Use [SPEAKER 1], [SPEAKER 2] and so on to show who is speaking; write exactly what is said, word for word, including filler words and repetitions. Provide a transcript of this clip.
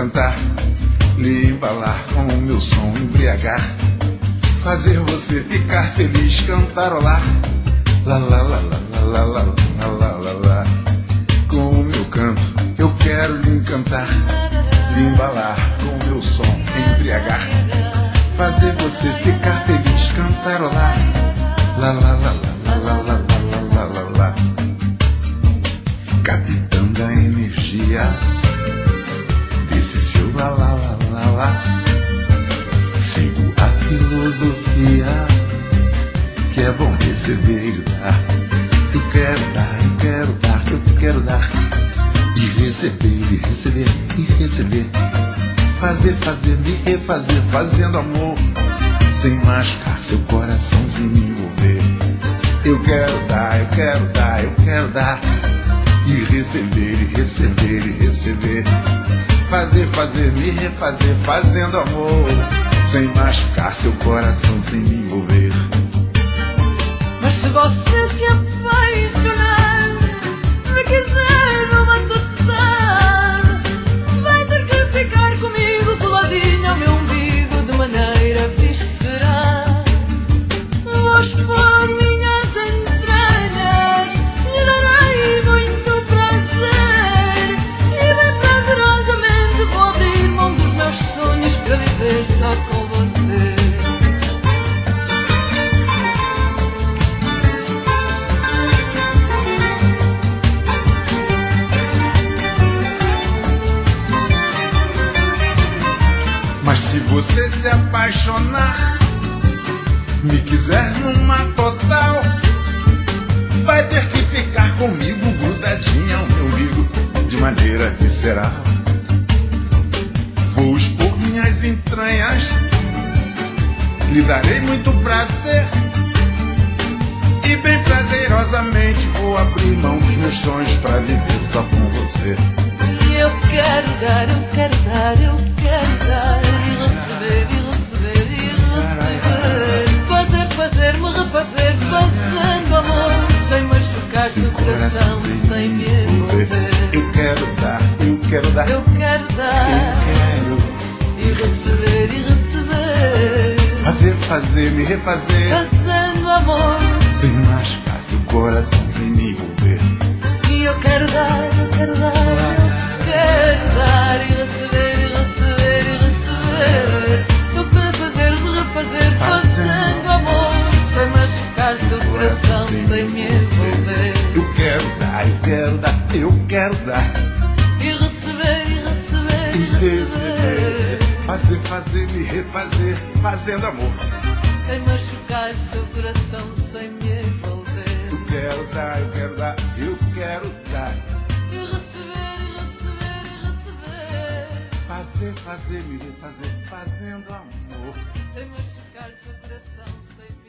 [SPEAKER 1] encantar, lhe embalar com o meu som, embriagar, fazer você ficar feliz, cantarolar. Lá, lá, lá, lá, lá, lá, lá, lá, lá, lá. Com o meu canto eu quero lhe encantar, lhe embalar com o meu som, embriagar, fazer você ficar feliz, cantarolar. Lá, lá, lá, lá, lá, lá, lá, lá, lá, lá. Capitão da energia desse seu lá, lá, lá, lá, lá. Sigo a filosofia que é bom receber e dar. Eu quero dar, eu quero dar, eu quero dar. E receber, e receber, e receber. Fazer, fazer, me refazer, fazendo amor, sem machucar seu coração, sem me envolver. Eu quero dar, eu quero dar, eu quero dar. E receber, e receber, e receber. Fazer, fazer, me refazer, fazendo amor, sem machucar seu coração, sem me envolver.
[SPEAKER 2] Mas se você se apaixonar, me quiser numa total, vai ter que ficar comigo coladinho ao meu umbigo, de maneira visceral. Vou expor minhas entranhas, lhe darei muito prazer, e bem prazerosamente vou abrir mão dos meus sonhos para viver só com você.
[SPEAKER 1] Mas se você se apaixonar, me quiser numa total, vai ter que ficar comigo grudadinha ao meu umbigo, de maneira visceral. Vou expor minhas entranhas, lhe darei muito prazer, e bem prazerosamente vou abrir mão dos meus sonhos para viver só com você.
[SPEAKER 2] Eu quero dar, eu quero dar, eu quero dar, e receber, e receber, e receber. Fazer, fazer, me refazer, fazendo amor, sem machucar seu coração, sem me envolver.
[SPEAKER 1] Eu quero dar, eu quero dar,
[SPEAKER 2] eu quero dar,
[SPEAKER 1] eu quero.
[SPEAKER 2] E receber, e receber.
[SPEAKER 1] Fazer, fazer, me refazer,
[SPEAKER 2] fazendo amor,
[SPEAKER 1] sem machucar seu coração, sem me envolver.
[SPEAKER 2] E eu quero dar, eu quero dar, quero dar, e receber, e receber, e receber. Eu quero fazer, me refazer, fazendo amor, sem machucar seu coração, sem me envolver.
[SPEAKER 1] Eu quero dar, eu quero dar, eu quero dar.
[SPEAKER 2] E receber, e receber, e receber.
[SPEAKER 1] Fazer, fazer, me refazer, fazendo amor,
[SPEAKER 2] sem machucar seu coração, sem me envolver.
[SPEAKER 1] Eu quero dar, eu quero dar, eu quero dar.
[SPEAKER 2] E receber, e receber, e receber.
[SPEAKER 1] Fazer, fazer, me refazer, fazendo amor,
[SPEAKER 2] sem machucar seu coração, sem